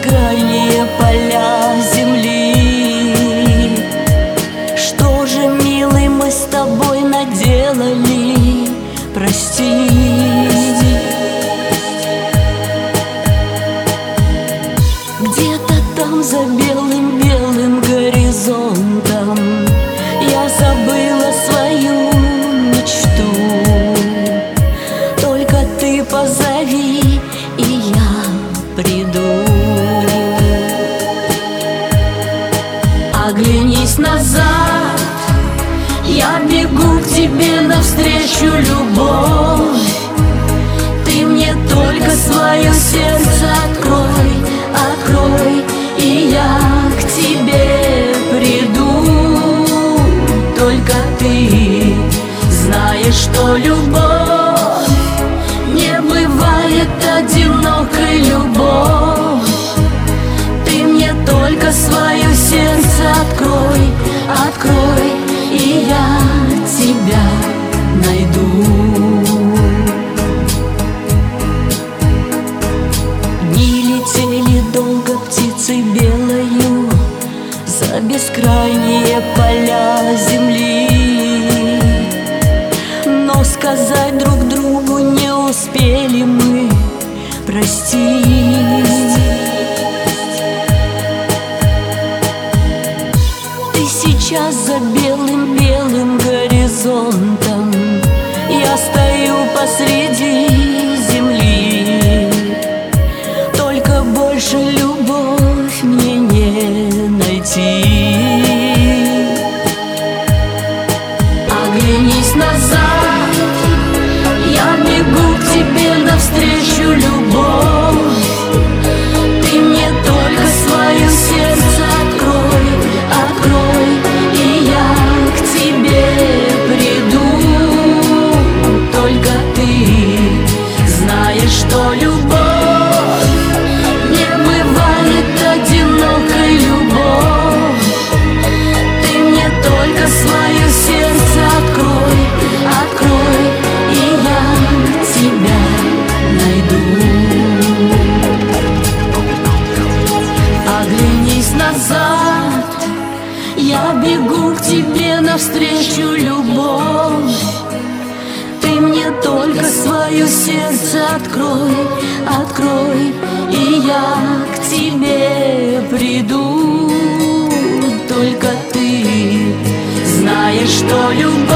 бескрайние поля земли. Что же, милый, мы с тобой наделали? Прости. Где-то там за белым-белым горизонтом я забыла свою мечту. Только ты позови, и я приду. Оглянись назад, я бегу к тебе навстречу, любовь. Ты мне только свое сердце открой, открой, и я к тебе приду. Только ты знаешь, что любовь не бывает одинокой, любовь. Ты мне только свое сердце открой, открой, и я тебя найду. Дни летели долго птицей белою за бескрайние поля земли, но сказать друг другу не успели мы. Прости. Ты сейчас за белым-белым горизонтом, я стою посреди земли. Только больше любовь мне не найти. Оглянись назад, я бегу к тебе навстречу, любовь. Ты мне только свое сердце открой, открой, и я к тебе приду. Только ты знаешь, что любовь не бывает одинокой, любовь. Ты мне только свое сердце открой, открой, и я тебя найду. Оглянись назад, я бегу к тебе навстречу, любовь. Ты мне только свое сердце открой, открой, и я к тебе приду. Только ты знаешь, что любовь